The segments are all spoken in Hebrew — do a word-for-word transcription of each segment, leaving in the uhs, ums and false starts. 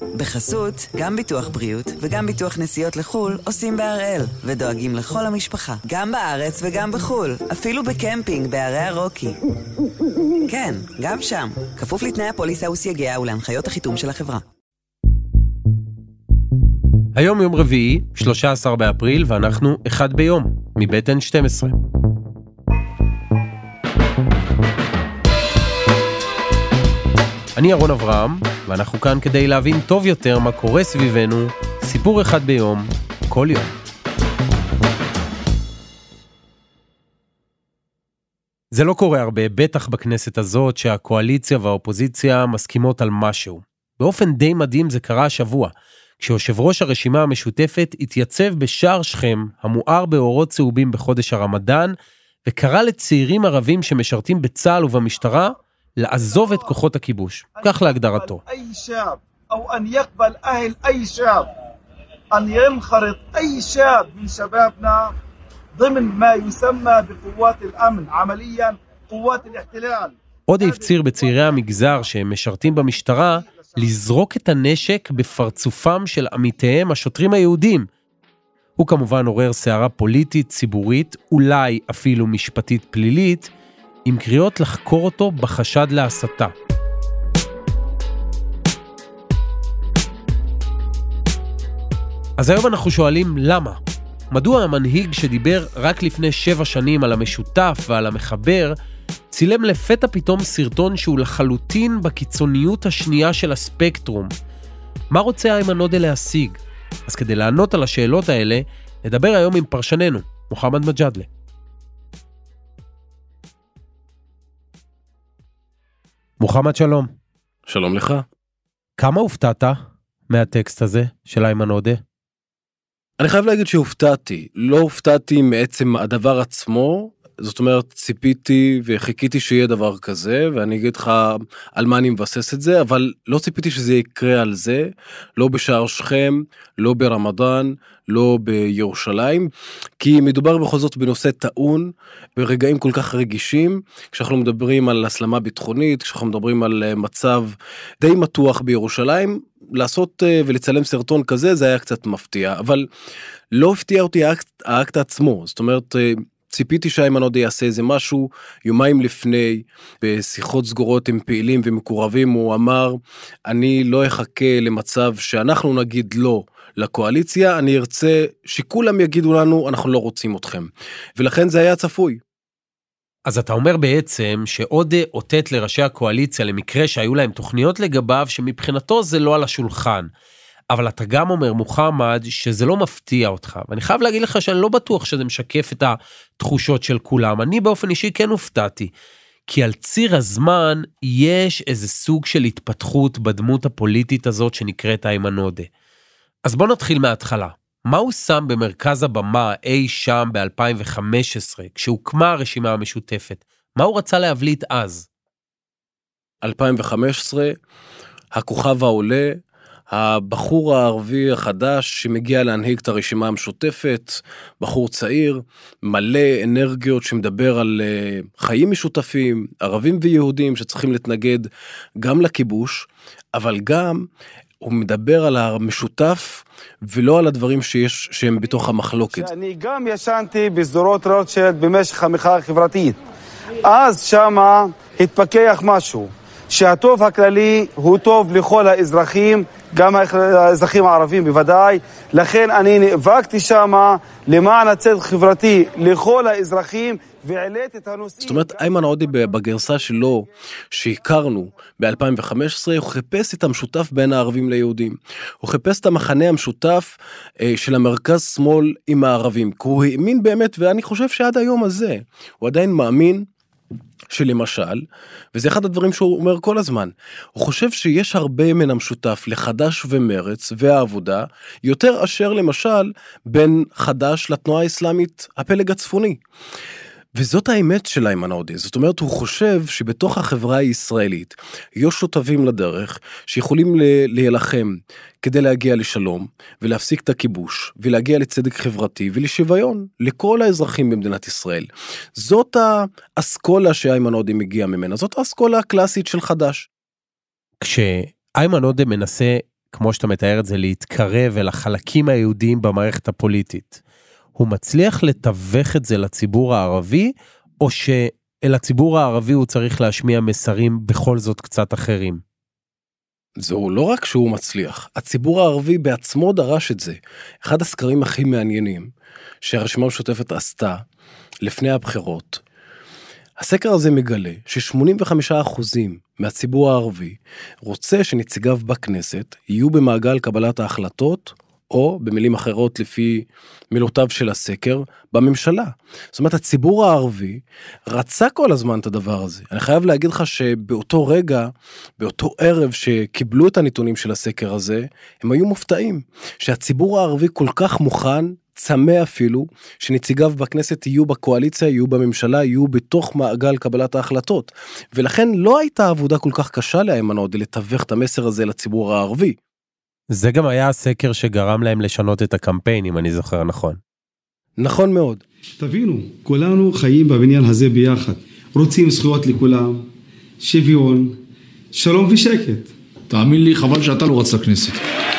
בחסות, גם ביטוח בריאות וגם ביטוח נסיעות לחול עושים בהראל, ודואגים לכל המשפחה, גם בארץ וגם בחול, אפילו בקמפינג בערי הרוקי. כן, גם שם, כפוף לתנאי הפוליסה וסייגיה ולהנחיות החיתום של החברה. היום יום רביעי, שלושה עשר באפריל, ואנחנו אחד ביום, מבית אן שתים עשרה. אני ארון אברהם, ואנחנו כאן כדי להבין טוב יותר מה קורה סביבנו, סיפור אחד ביום, כל יום. זה לא קורה הרבה, בטח בכנסת הזאת, שהקואליציה והאופוזיציה מסכימות על משהו. באופן די מדהים זה קרה השבוע, כשיושב ראש הרשימה המשותפת התייצב בשער שכם, המואר באורות צהובים בחודש הרמדאן, וקרא לצעירים ערבים שמשרתים בצה"ל ובמשטרה, לעזוב את כוחות הכיבוש, כך להגדרתו. אי שב, או אן יקבל אהל אי שב, אן ינחרט אי שב מן שבאבנה, ضمن מה יסמא בקוות האמן, עמליה קוות האחתלال. עוד הפציר בצעירי המגזר שהם משרתים במשטרה, לזרוק את הנשק בפרצופם של עמיתיהם השוטרים היהודים. הוא כמובן עורר סערה פוליטית, ציבורית, אולי אפילו משפטית פלילית, עם קריאות לחקור אותו בחשד להסתה. אז היום אנחנו שואלים למה? מדוע המנהיג שדיבר רק לפני שבע שנים על המשותף ועל המחבר, צילם לפתע פתאום סרטון שהוא לחלוטין בקיצוניות השנייה של הספקטרום? מה רוצה איימן עודה להשיג? אז כדי לענות על השאלות האלה, נדבר היום עם פרשננו, מוחמד מג'אדלה. מוחמד, שלום. שלום לך. כמה הופתעת מהטקסט הזה של איימן עודה? אני חייב להגיד שהופתעתי. לא הופתעתי מעצם הדבר עצמו, זאת אומרת, ציפיתי וחיכיתי שיהיה דבר כזה, ואני אגיד לך על מה אני מבסס את זה, אבל לא ציפיתי שזה יקרה על זה, לא בשער שכם, לא ברמדאן, לא בירושלים, כי מדובר בכל זאת בנושא טעון, ברגעים כל כך רגישים, כשאנחנו מדברים על הסלמה ביטחונית, כשאנחנו מדברים על מצב די מתוח בירושלים, לעשות ולצלם סרטון כזה, זה היה קצת מפתיע, אבל לא הפתיע אותי האקט, האקט עצמו, זאת אומרת, ציפיתי שאיימן עודה יעשה איזה משהו, יומיים לפני, בשיחות סגורות עם פעילים ומקורבים, הוא אמר, אני לא אחכה למצב שאנחנו נגיד לא לקואליציה, אני ארצה שכולם יגידו לנו, אנחנו לא רוצים אתכם. ולכן זה היה צפוי. אז אתה אומר בעצם שעודה אותת לראשי הקואליציה, למקרה שהיו להם תוכניות לגביו, שמבחינתו זה לא על השולחן. אבל אתה גם אומר, מוחמד, שזה לא מפתיע אותך. ואני חייב להגיד לך שאני לא בטוח שזה משקף את התחושות של כולם. אני באופן אישי כן הופתעתי. כי על ציר הזמן יש איזה סוג של התפתחות בדמות הפוליטית הזאת שנקראת איימן עודה. אז בוא נתחיל מההתחלה. מה הוא שם במרכז הבמה אי שם ב-אלפיים וחמש עשרה, כשהוקמה הרשימה המשותפת? מה הוא רצה להבליט אז? אלפיים וחמש עשרה, הכוכב העולה, הבחור הערבי החדש שמגיע להנהיג את הרשימה המשותפת, בחור צעיר, מלא אנרגיות שמדבר על חיים משותפים, ערבים ויהודים שצריכים להתנגד גם לכיבוש, אבל גם הוא מדבר על המשותף ולא על הדברים שיש שהם בתוך המחלוקת. אני גם ישנתי בסדרות רוטשילד במשך המחאה החברתית. אז שמה התפכח משהו. שהטוב הכללי הוא טוב לכל האזרחים, גם האזרחים הערבים בוודאי, לכן אני נאבקתי שמה למען הצדק חברתי לכל האזרחים, והעליתי את הנושאים. זאת אומרת, איימן עודה בגרסה שלו, שהכרנו ב-אלפיים וחמש עשרה, הוא חיפש את המשותף בין הערבים ליהודים. הוא חיפש את המחנה המשותף אה, של המרכז שמאל עם הערבים, כי הוא האמין באמת, ואני חושב שעד היום הזה, הוא עדיין מאמין, שלמשל, וזה אחד הדברים שהוא אומר כל הזמן, הוא חושב שיש הרבה מן המשותף לחדש ומרץ והעבודה, יותר אשר למשל בין חדש לתנועה האסלאמית הפלג הצפוני. וזאת האמת של איימן עודה, זאת אומרת הוא חושב שבתוך החברה הישראלית יש שותפים לדרך שיכולים להילחם כדי להגיע לשלום ולהפסיק את הכיבוש ולהגיע לצדק חברתי ולשוויון לכל האזרחים במדינת ישראל. זאת האסכולה שאיימן עודה מגיע ממנה, זאת האסכולה הקלאסית של חדש. כשאיימן עודה מנסה כמו שאתה מתאר את זה, להתקרב אל החלקים היהודיים במערכת הפוליטית. הוא מצליח לתווך את זה לציבור הערבי, או שאל הציבור הערבי הוא צריך להשמיע מסרים בכל זאת קצת אחרים? זהו לא רק שהוא מצליח, הציבור הערבי בעצמו דרש את זה. אחד הסקרים הכי מעניינים שהרשימה המשותפת עשתה לפני הבחירות, הסקר הזה מגלה ש-שמונים וחמישה אחוזים מהציבור הערבי רוצה שנציגיו בכנסת יהיו במעגל קבלת ההחלטות, או במילים אחרות לפי מילותיו של הסקר, בממשלה. זאת אומרת, הציבור הערבי רצה כל הזמן את הדבר הזה. אני חייב להגיד לך שבאותו רגע, באותו ערב שקיבלו את הנתונים של הסקר הזה, הם היו מופתעים. שהציבור הערבי כל כך מוכן, צמא אפילו, שנציגיו בכנסת יהיו בקואליציה, יהיו בממשלה, יהיו בתוך מעגל קבלת ההחלטות. ולכן לא הייתה עבודה כל כך קשה לאיימן עודה לתווך את המסר הזה לציבור הערבי. זה גם היה הסקר שגרם להם לשנות את הקמפיין, אם אני זוכר נכון. נכון מאוד. תבינו, כולנו חיים בבניין הזה ביחד. רוצים זכויות לכולם, שוויון, שלום ושקט. תאמין לי, חבל שאתה לא רצת כנסת.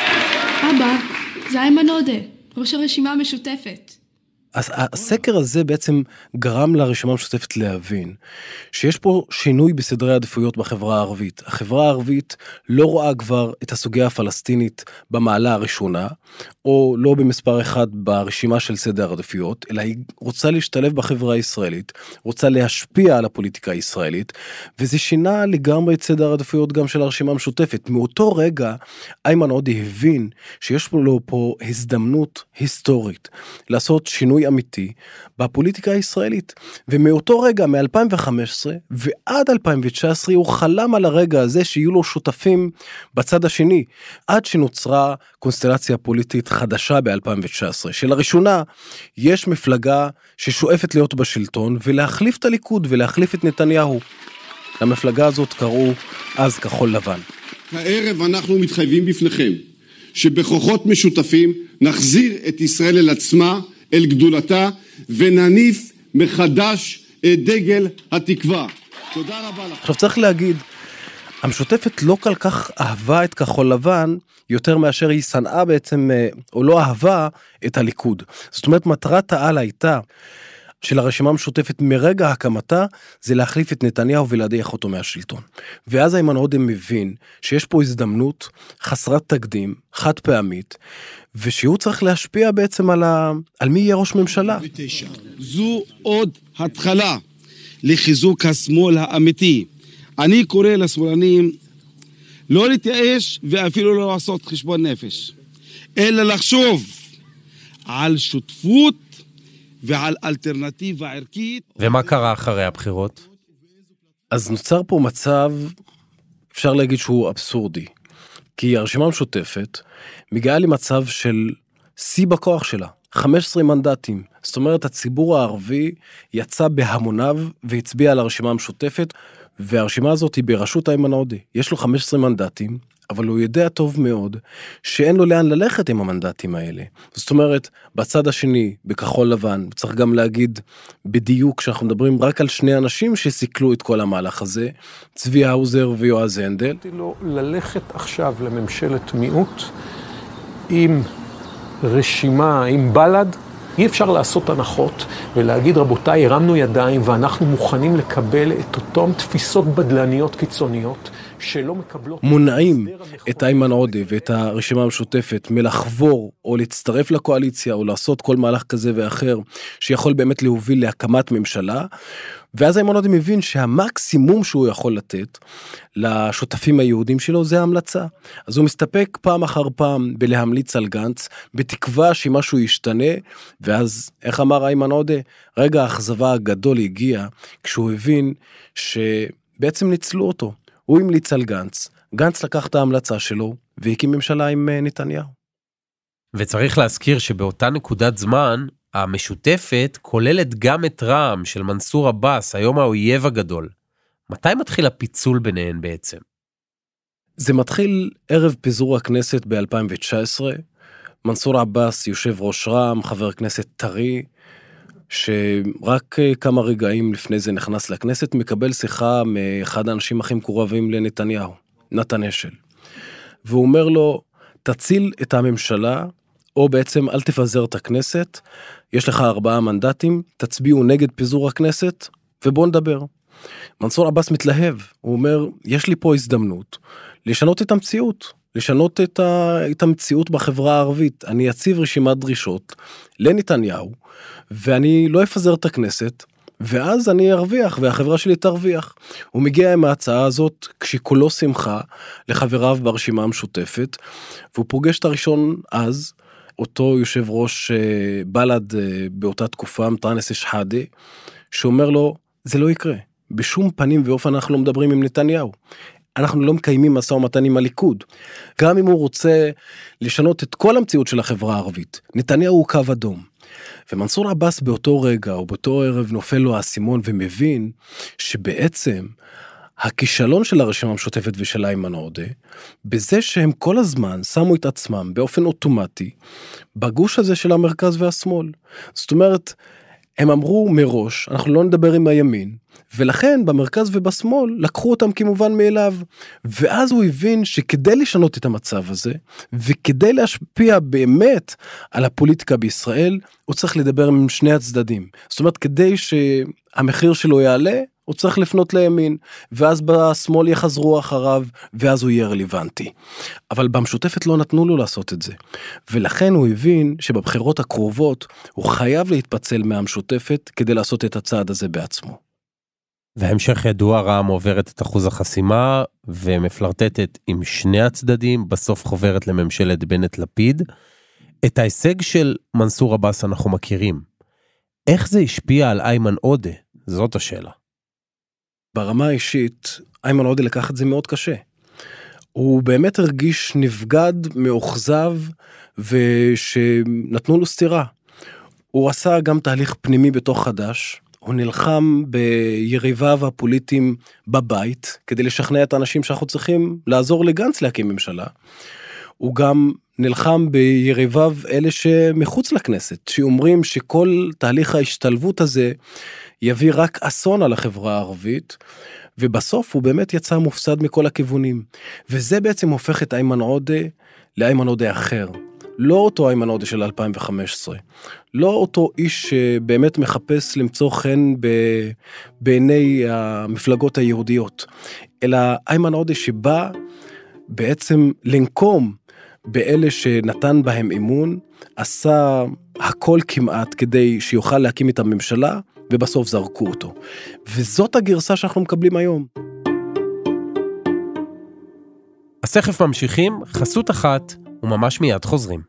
אבא, זה איימן עודה, ראש הרשימה המשותפת. אז הסקר הזה בעצם גרם לרשימה המשותפת להבין שיש פה שינוי בסדרי העדיפויות בחברה הערבית. החברה הערבית לא רואה כבר את הסוגיה הפלסטינית במעלה הראשונה, או לא במספר אחד ברשימה של סדר העדיפויות, אלא היא רוצה להשתלב בחברה הישראלית, רוצה להשפיע על הפוליטיקה הישראלית, וזה שינה לגמרי את סדר העדיפויות גם של הרשימה המשותפת. מאותו רגע, איימן עודה הבין שיש לו פה הזדמנות היסטורית לעשות שינוי אמיתי בפוליטיקה הישראלית. ומאותו רגע, מ-אלפיים וחמש עשרה ועד אלפיים תשע עשרה, הוא חלם על הרגע הזה שיהיו לו שותפים בצד השני, עד שנוצרה קונסטלציה פוליטית חדשה ב-אלפיים תשע עשרה, שלראשונה יש מפלגה ששואפת להיות בשלטון, ולהחליף את הליכוד ולהחליף את נתניהו. למפלגה הזאת קראו אז כחול לבן. הערב אנחנו מתחייבים בפניכם, שבכוחות משותפים נחזיר את ישראל אל עצמה, אל גדולתה, ונניף מחדש את דגל התקווה. תודה רבה לך. עכשיו צריך להגיד, המשותפת לא כל כך אהבה את כחול לבן, יותר מאשר היא שנאה בעצם, או לא אהבה את הליכוד. זאת אומרת, מטרת העל הייתה, של הרשימה המשותפת מרגע הקמתה, זה להחליף את נתניהו ולהדיח אותו מהשלטון. ואז איימן עודה מבין שיש פה הזדמנות חסרת תקדים, חד פעמית, ושהוא צריך להשפיע בעצם על, ה... על מי יהיה ראש ממשלה. זו עוד התחלה לחיזוק השמאל האמיתי. אני קורא לשמאלנים לא להתייאש ואפילו לא לעשות חשבון נפש, אלא לחשוב על שותפות ועל אלטרנטיבה ערכית. ומה קרה אחרי הבחירות? אז נוצר פה מצב, אפשר להגיד שהוא אבסורדי, כי הרשימה המשותפת מגיעה למצב של שיא בכוח שלה, חמישה עשר מנדטים. זאת אומרת, הציבור הערבי יצא בהמוניו והצביע על הרשימה המשותפת, והרשימה הזאת היא בראשות איימן עודה. יש לו חמישה עשר מנדטים, אבל הוא יודע טוב מאוד שאין לו לאן ללכת עם המנדטים האלה. זאת אומרת, בצד השני, בכחול לבן, צריך גם להגיד בדיוק שאנחנו מדברים רק על שני אנשים שסיכלו את כל המהלך הזה, צבי האוזר ויועז הנדל. אמרתי לו ללכת עכשיו לממשלת מיעוט עם רשימה, עם בל"ד, אי אפשר לעשות הנחות ולהגיד רבותיי, הרמנו ידיים ואנחנו מוכנים לקבל את אותם תפיסות בדלניות קיצוניות שלא מקבלות... מונעים את איימן עודה ואת הרשימה המשותפת מלחבור או להצטרף לקואליציה או לעשות כל מהלך כזה ואחר שיכול באמת להוביל להקמת ממשלה, ואז איימן עודה מבין שהמקסימום שהוא יכול לתת לשותפים היהודים שלו זה ההמלצה. אז הוא מסתפק פעם אחר פעם בלהמליץ על גנץ, בתקווה שמשהו ישתנה, ואז איך אמר איימן עודה? רגע האכזבה הגדול הגיע כשהוא הבין שבעצם ניצלו אותו. הוא המליץ על גנץ, גנץ לקח את ההמלצה שלו, והקים ממשלה עם נתניהו. וצריך להזכיר שבאותה נקודת זמן, המשותפת כוללת גם את רע"מ של מנסור עבאס, היום האויב הגדול. מתי מתחיל הפיצול ביניהן בעצם? זה מתחיל ערב פיזור הכנסת ב-אלפיים תשע עשרה, מנסור עבאס יושב ראש רע"מ, חבר כנסת טרי, שרק כמה רגעים לפני זה נכנס לכנסת, מקבל שיחה מאחד האנשים הכי מקורבים לנתניהו, נתן אשל. והוא אומר לו, תציל את הממשלה, או בעצם אל תפזר את הכנסת, יש לך ארבעה מנדטים, תצביעו נגד פיזור הכנסת, ובוא נדבר. מנסור עבאס מתלהב, הוא אומר, יש לי פה הזדמנות, לשנות את המציאות, לשנות את, ה... את המציאות בחברה הערבית, אני אציב רשימת דרישות לנתניהו, ואני לא אפזר את הכנסת, ואז אני ארוויח, והחברה שלי תרוויח. הוא מגיע עם ההצעה הזאת, כשכולו שמחה לחבריו ברשימה המשותפת, והוא פוגש את הראשון אז, אותו יושב ראש בל"ד באותה תקופה, מטאנס שחאדה, שאומר לו, זה לא יקרה. בשום פנים ואופן אנחנו לא מדברים עם נתניהו. אנחנו לא מקיימים משא ומתן עם הליכוד. גם אם הוא רוצה לשנות את כל המציאות של החברה הערבית, נתניהו הוא קו אדום. ומנסור עבאס באותו רגע או באותו ערב נופל לו האסימון ומבין שבעצם הכישלון של הרשימה המשותפת ושל איימן עודה, בזה שהם כל הזמן שמו את עצמם באופן אוטומטי בגוש הזה של המרכז והשמאל. זאת אומרת, הם אמרו מראש, אנחנו לא נדבר עם הימין, ולכן במרכז ובשמאל לקחו אותם כמובן מאליו, ואז הוא הבין שכדי לשנות את המצב הזה, וכדי להשפיע באמת על הפוליטיקה בישראל, הוא צריך לדבר עם שני הצדדים. זאת אומרת, כדי שהמחיר שלו יעלה, הוא צריך לפנות לימין, ואז בשמאל יחזרו אחריו, ואז הוא יהיה רלוונטי. אבל במשותפת לא נתנו לו לעשות את זה. ולכן הוא הבין שבבחירות הקרובות, הוא חייב להתפצל מהמשותפת, כדי לעשות את הצעד הזה בעצמו. והמשך ידוע, רע"מ עוברת את אחוז החסימה, ומפלרטטת עם שני הצדדים, בסוף חוברת לממשלת בנט לפיד. את ההישג של מנסור עבאס אנחנו מכירים. איך זה השפיע על איימן עודה? זאת השאלה. ברמה האישית, איימן עודה לקח את זה מאוד קשה. הוא באמת הרגיש נבגד, מאוכזב, ושנתנו לו סתירה. הוא עשה גם תהליך פנימי בתוך חדש, הוא נלחם ביריביו הפוליטיים בבית, כדי לשכנע את האנשים שאנחנו צריכים לעזור לגנץ להקים ממשלה. הוא גם נלחם ביריביו אלה שמחוץ לכנסת, שאומרים שכל תהליך ההשתלבות הזה יביא רק אסון על החברה הערבית, ובסוף הוא באמת יצא מופסד מכל הכיוונים. וזה בעצם הופך את איימן עודה לאיימן עודה אחר. לא אותו איימן עודה של אלפיים וחמש עשרה. לא אותו איש שבאמת מחפש למצוא חן ב... בעיני המפלגות היהודיות. אלא איימן עודה שבא בעצם לנקום באלה שנתן בהם אמון, עשה הכל כמעט כדי שיוכל להקים את הממשלה, ובסוף זרקו אותו. וזאת הגרסה שאנחנו מקבלים היום. אז תכף ממשיכים, חסות אחת, וממש מיד חוזרים.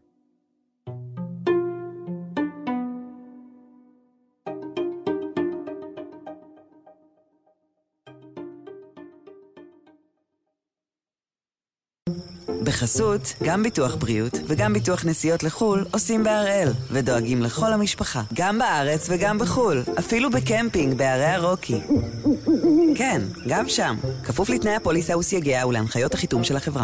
בחסות, גם ביטוח בריאות וגם ביטוח נסיעות לחול עושים בהראל, ודואגים לכל המשפחה, גם בארץ וגם בחול, אפילו בקמפינג בערי הרוקי. כן, גם שם, כפוף לתנאי הפוליסה וסייגיה ולהנחיות החיתום של החברה.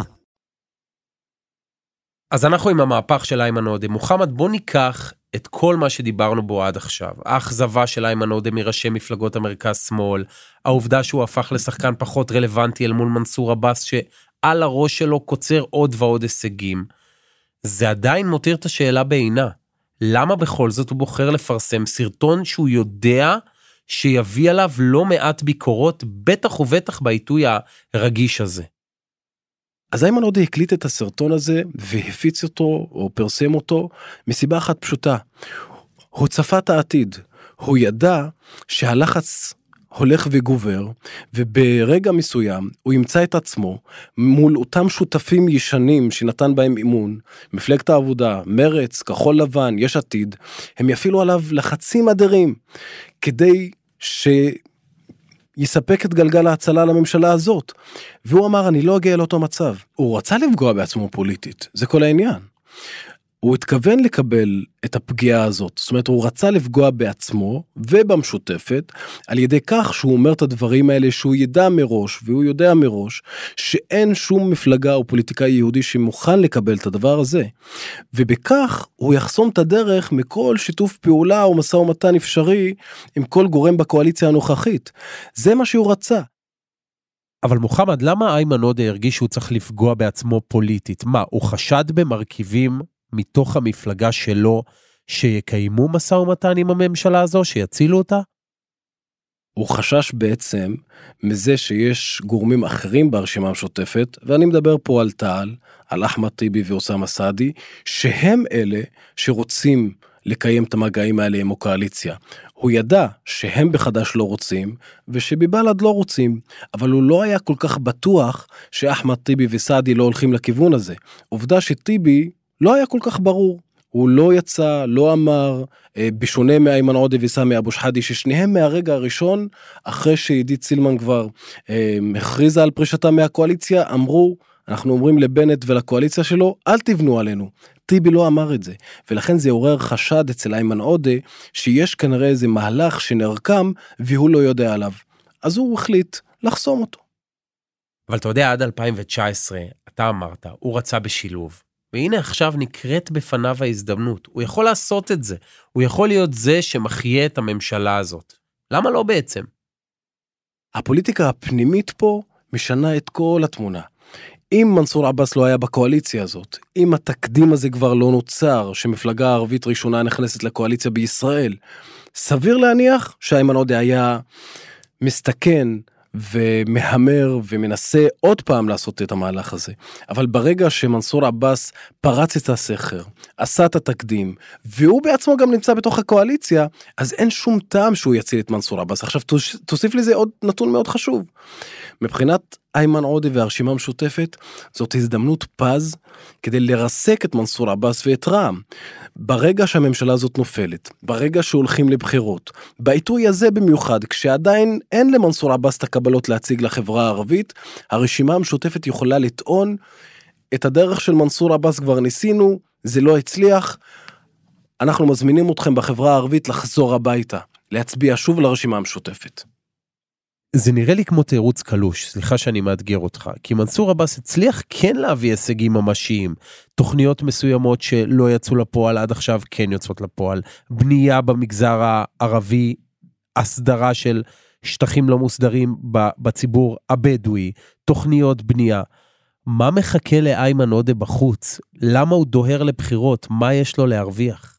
אז אנחנו עם המהפך של איימן עודה. מוחמד, בוא ניקח את כל מה שדיברנו בו עד עכשיו. האכזבה של איימן עודה מראשי מפלגות המרכז שמאל, העובדה שהוא הפך לשחקן פחות רלוונטי אל מול מנסור עבאס, שעל הראש שלו קוצר עוד ועוד הישגים. זה עדיין מותיר את השאלה בעינה. למה בכל זאת הוא בוחר לפרסם סרטון שהוא יודע שיביא עליו לא מעט ביקורות, בטח ובטח בעיתוי הרגיש הזה? אז איימן עודה הקליט את הסרטון הזה והפיץ אותו או פרסם אותו מסיבה אחת פשוטה. הוא צפה את העתיד. הוא ידע שהלחץ הולך וגובר, וברגע מסוים הוא ימצא את עצמו מול אותם שותפים ישנים שנתן בהם אימון, מפלגת העבודה, מרץ, כחול לבן, יש עתיד, הם יפעילו עליו לחצים אדירים, כדי ש... יספק את גלגל ההצלה לממשלה הזאת. והוא אמר, אני לא אגיע לאותו מצב. הוא רצה לפגוע בעצמו פוליטית, זה כל העניין. הוא התכוון לקבל את הפגיעה הזאת, זאת אומרת, הוא רצה לפגוע בעצמו ובמשותפת, על ידי כך שהוא אומר את הדברים האלה, שהוא ידע מראש, והוא יודע מראש, שאין שום מפלגה או פוליטיקאי יהודי שמוכן לקבל את הדבר הזה. ובכך הוא יחסום את הדרך מכל שיתוף פעולה או משא ומתן אפשרי, עם כל גורם בקואליציה הנוכחית. זה מה שהוא רצה. אבל מוחמד, למה איימן עודה הרגיש שהוא צריך לפגוע בעצמו פוליטית? מה, הוא חשד במרכיבים מתוך המפלגה שלו שיקיימו משא ומתן עם הממשלה הזו, שיצילו אותה? הוא חשש בעצם מזה שיש גורמים אחרים ברשימה המשותפת, ואני מדבר פה על תע"ל, על אחמד טיבי ואוסאמה סעדי, שהם אלה שרוצים לקיים את המגעים האלה עם הקואליציה. הוא ידע שהם בחדש לא רוצים, ושבבל"ד לא רוצים, אבל הוא לא היה כל כך בטוח שאחמד טיבי וסעדי לא הולכים לכיוון הזה. עובדה שטיבי לא היה כל כך ברור. הוא לא יצא, לא אמר, בשונה מאיימן עודה וסמי אבו שחאדה, ששניהם מהרגע הראשון, אחרי שעידית סילמן כבר הכריזה על פרישתה מהקואליציה, אמרו, אנחנו אומרים לבנט ולקואליציה שלו, אל תבנו עלינו. טיבי לא אמר את זה, ולכן זה עורר חשד אצל איימן עודה, שיש כנראה איזה מהלך שנרקם, והוא לא יודע עליו. אז הוא החליט לחסום אותו. אבל אתה יודע, עד אלפיים תשע עשרה, אתה אמרת, הוא רצה בשילוב. והנה עכשיו נקראת בפניו ההזדמנות. הוא יכול לעשות את זה. הוא יכול להיות זה שמחיה את הממשלה הזאת. למה לא בעצם? הפוליטיקה הפנימית פה משנה את כל התמונה. אם מנסור עבאס לא היה בקואליציה הזאת, אם התקדים הזה כבר לא נוצר, שמפלגה ערבית ראשונה נכנסת לקואליציה בישראל, סביר להניח שאיימן עודה היה מסתכן ומהמר ומנסה עוד פעם לעשות את המהלך הזה. אבל ברגע שמנסור עבאס פרץ את הסכר, עשה את התקדים, והוא בעצמו גם נמצא בתוך הקואליציה, אז אין שום טעם שהוא יציל את מנסור עבאס. עכשיו תוסיף לזה עוד נתון מאוד חשוב. מבחינת איימן עודה והרשימה המשותפת, זאת הזדמנות פז כדי לרסק את מנסור עבאס ואת רע"מ. ברגע שהממשלה הזאת נופלת, ברגע שהולכים לבחירות, בעיתוי הזה במיוחד, כשעדיין אין למנסור עבאס את הקבלות להציג לחברה הערבית, הרשימה המשותפת יכולה לטעון את הדרך של מנסור עבאס כבר ניסינו, זה לא הצליח, אנחנו מזמינים אתכם בחברה הערבית לחזור הביתה, להצביע שוב לרשימה המשותפת. זה נראה לי כמו תירוץ קלוש, סליחה שאני מאתגר אותך, כי מנסור עבאס הצליח כן להביא הישגים ממשיים, תוכניות מסוימות שלא יצאו לפועל עד עכשיו כן יוצאות לפועל, בנייה במגזר הערבי, הסדרה של שטחים לא מוסדרים בציבור הבדואי, תוכניות בנייה. מה מחכה לאיימן עודה בחוץ? למה הוא דוהר לבחירות? מה יש לו להרוויח?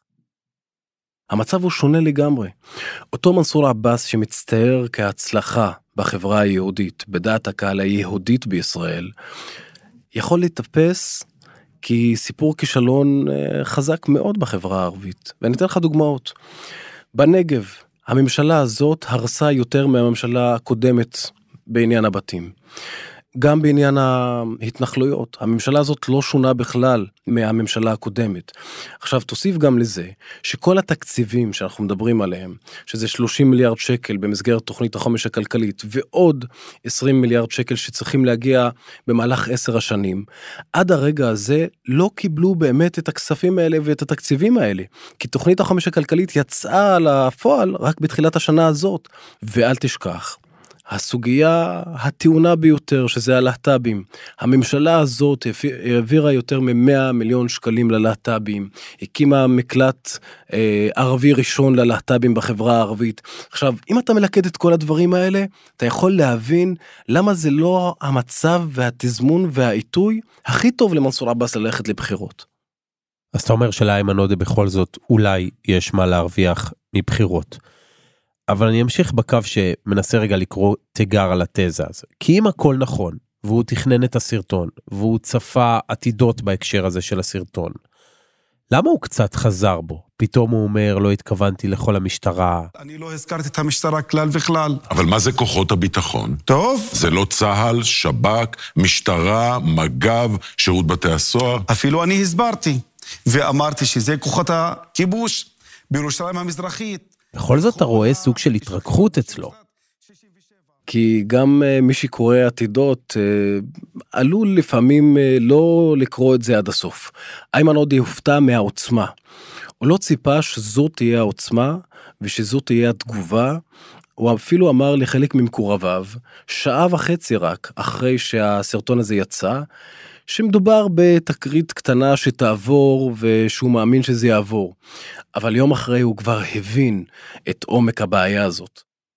המצב הוא שונה לגמרי. אותו מנסור עבאס שמצטער כהצלחה בחברה היהודית, בדעת הקהל היהודית בישראל, יכול להתאפס כי סיפור כישלון חזק מאוד בחברה הערבית. ואני אתן לך דוגמאות. בנגב, הממשלה הזאת הרסה יותר מהממשלה הקודמת בעניין הבתים. גם בעניין ההתנחלויות, הממשלה הזאת לא שונה בכלל מהממשלה הקודמת. עכשיו תוסיף גם לזה, שכל התקציבים שאנחנו מדברים עליהם, שזה שלושים מיליארד שקל במסגרת תוכנית החומש הכלכלית, ועוד עשרים מיליארד שקל שצריכים להגיע במהלך עשר השנים, עד הרגע הזה לא קיבלו באמת את הכספים האלה ואת התקציבים האלה, כי תוכנית החומש הכלכלית יצאה על הפועל רק בתחילת השנה הזאת, ואל תשכח. הסוגיה הטעונה ביותר, שזה הלהט"בים. הממשלה הזאת העבירה יותר מ-מאה מיליון שקלים ללהט"בים, הקימה מקלט אה, ערבי ראשון ללהט"בים בחברה הערבית. עכשיו, אם אתה מלכד את כל הדברים האלה, אתה יכול להבין למה זה לא המצב והתזמון והעיתוי הכי טוב למנסור עבאס ללכת לבחירות. אז אתה אומר שלאיימן עודה בכל זאת אולי יש מה להרוויח מבחירות. אבל אני אמשיך בקו שמנסה רגע לקרוא תיגר על התזה הזו. כי אם הכל נכון, והוא תכנן את הסרטון, והוא צפה עתידות בהקשר הזה של הסרטון, למה הוא קצת חזר בו? פתאום הוא אומר, לא התכוונתי לכל המשטרה. אני לא הזכרתי את המשטרה כלל וכלל. אבל מה זה כוחות הביטחון? טוב. זה לא צהל, שב"כ, משטרה, מג"ב, שירות בתי הסוהר? אפילו אני הסברתי, ואמרתי שזה כוחות הכיבוש בירושלים המזרחית. בכל זאת אתה רואה סוג של התרככות אצלו. כי גם מי שקורא עתידות עלול לפעמים לא לקרוא את זה עד הסוף. איימן עודה הופתע מהעוצמה. הוא לא ציפה שזו תהיה העוצמה ושזו תהיה התגובה. הוא אפילו אמר לחלק ממקורביו, שעה וחצי רק אחרי שהסרטון הזה יצא, שמדובר בתקרית קטנה שתעבור ושהוא מאמין שזה יעבור. אבל יום אחרי הוא כבר הבין את עומק הבעיה הזאת.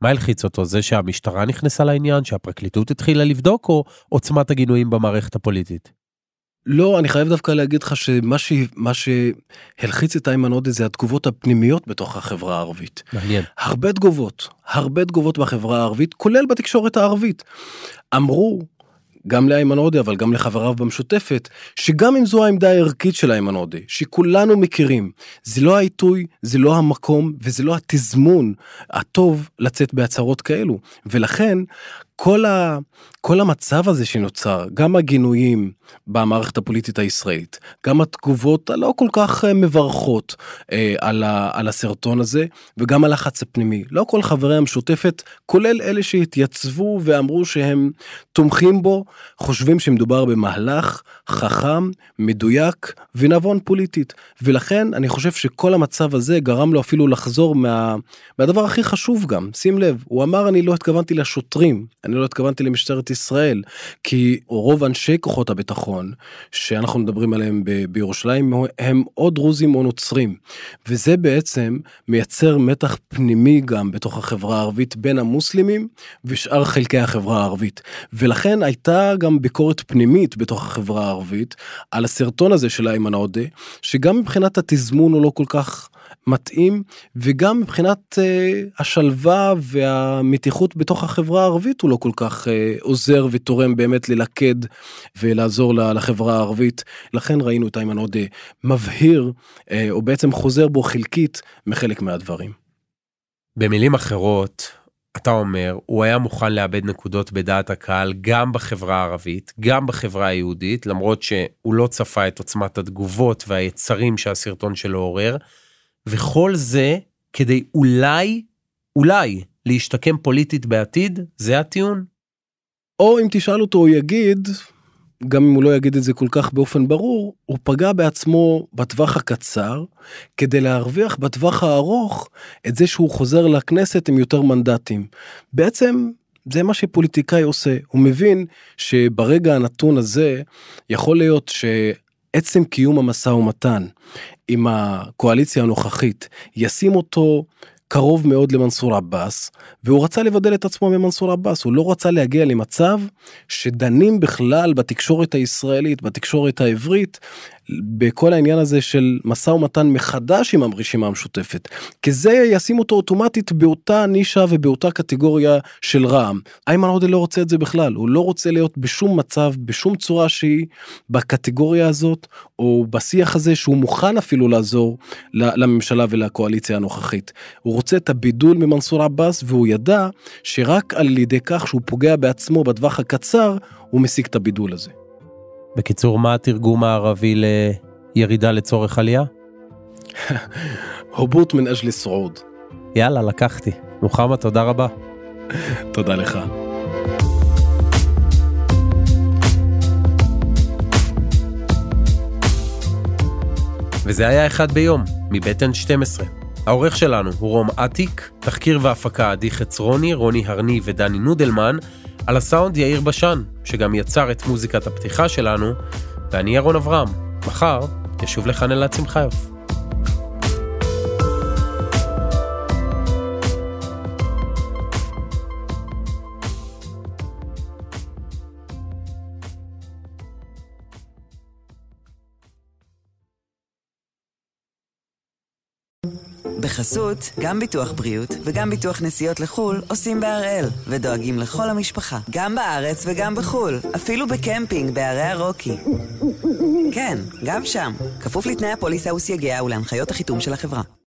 מה הלחיץ אותו? זה שהמשטרה נכנסה לעניין, שהפרקליטות התחילה לבדוק, או עוצמת הגינויים במערכת הפוליטית? לא, אני חייב דווקא להגיד לך שמה ש... מה שהלחיץ את איימן עודה זה התגובות הפנימיות בתוך החברה הערבית. מעניין. הרבה תגובות, הרבה תגובות בחברה הערבית, כולל בתקשורת הערבית. אמרו, גם לאיימן עודה, אבל גם לחבריו במשותפת, שגם אם זו העמדה הערכית של איימן עודה, שכולנו מכירים, זה לא העיתוי, זה לא המקום, וזה לא התזמון הטוב לצאת בהצהרות כאלו. ולכן, כל, ה, כל המצב הזה שנוצר, גם הגינויים במערכת הפוליטית הישראלית, גם התגובות הלא כל כך מברכות אה, על, ה, על הסרטון הזה, וגם הלחץ הפנימי. לא כל חברי המשותפת, כולל אלה שהתייצבו ואמרו שהם תומכים בו, חושבים שמדובר במהלך חכם, מדויק ונבון פוליטית. ולכן אני חושב שכל המצב הזה גרם לו אפילו לחזור מה, מהדבר הכי חשוב גם. שים לב, הוא אמר אני לא התכוונתי לשוטרים, אני לא התכוונתי למשטרת ישראל, כי רוב אנשי כוחות הביטחון, שאנחנו מדברים עליהם ב- בירושלים, הם או דרוזים או נוצרים, וזה בעצם מייצר מתח פנימי גם בתוך החברה הערבית, בין המוסלמים ושאר חלקי החברה הערבית, ולכן הייתה גם ביקורת פנימית בתוך החברה הערבית, על הסרטון הזה של איימן עודה, שגם מבחינת התזמון הוא לא כל כך מתאים, וגם מבחינת uh, השלווה והמתיחות בתוך החברה הערבית הוא לא כל כך uh, עוזר ותורם באמת ללכד ולעזור לחברה הערבית. לכן ראינו את איימן עודה מבהיר, uh, או בעצם חוזר בו חלקית מחלק מהדברים. במילים אחרות, אתה אומר, הוא היה מוכן לאבד נקודות בדעת הקהל גם בחברה הערבית, גם בחברה היהודית, למרות שהוא לא צפה את עוצמת התגובות והיצרים שהסרטון שלו עורר, וכל זה כדי אולי, אולי, להשתקם פוליטית בעתיד, זה הטיעון? או אם תשאל אותו, הוא יגיד, גם אם הוא לא יגיד את זה כל כך באופן ברור, הוא פגע בעצמו בטווח הקצר, כדי להרוויח בטווח הארוך, את זה שהוא חוזר לכנסת עם יותר מנדטים. בעצם, זה מה שפוליטיקאי עושה. הוא מבין שברגע הנתון הזה, יכול להיות ש... עצם קיום המשא ומתן עם הקואליציה הנוכחית ישים אותו קרוב מאוד למנסור עבאס, והוא רצה לבדל את עצמו ממנסור עבאס, הוא לא רצה להגיע למצב שדנים בכלל בתקשורת הישראלית, בתקשורת העברית, בכל העניין הזה של משא ומתן מחדש עם הרשימה המשותפת, כי זה ישים אותו אוטומטית באותה נישה ובאותה קטגוריה של רע"מ. איימן עודה לא רוצה את זה בכלל, הוא לא רוצה להיות בשום מצב, בשום צורה שהיא, בקטגוריה הזאת, או בשיח הזה שהוא מוכן אפילו לעזור לממשלה ולקואליציה הנוכחית. הוא רוצה את הבידול ממנסור עבאס, והוא ידע שרק על ידי כך שהוא פוגע בעצמו בטווח הקצר, הוא משיג את הבידול הזה. בקיצור, מה התרגום הערבי לירידה לצורך עלייה? הובוט מן אג'ל סעוד. יאללה, לקחתי. מוחמד, תודה רבה. תודה לך. וזה היה אחד ביום, מבית אן שתים עשרה. העורך שלנו הוא רום עתיק, תחקיר והפקה עדי חצרוני, רוני הרני ודני נודלמן, על הסאונד יאיר בשן, שגם יצר את מוזיקת הפתיחה שלנו, ואני ירון אברהם. מחר ישוב לכאן אלעד שמחיוף. בחסות, גם ביטוח בריאות וגם ביטוח נסיעות לחול עושים בהראל ודואגים לכל המשפחה, גם בארץ וגם בחול, אפילו בקמפינג בערי הרוקי. כן, גם שם, כפוף לתנאי הפוליסה וסייגיה ולהנחיות החיתום של החברה.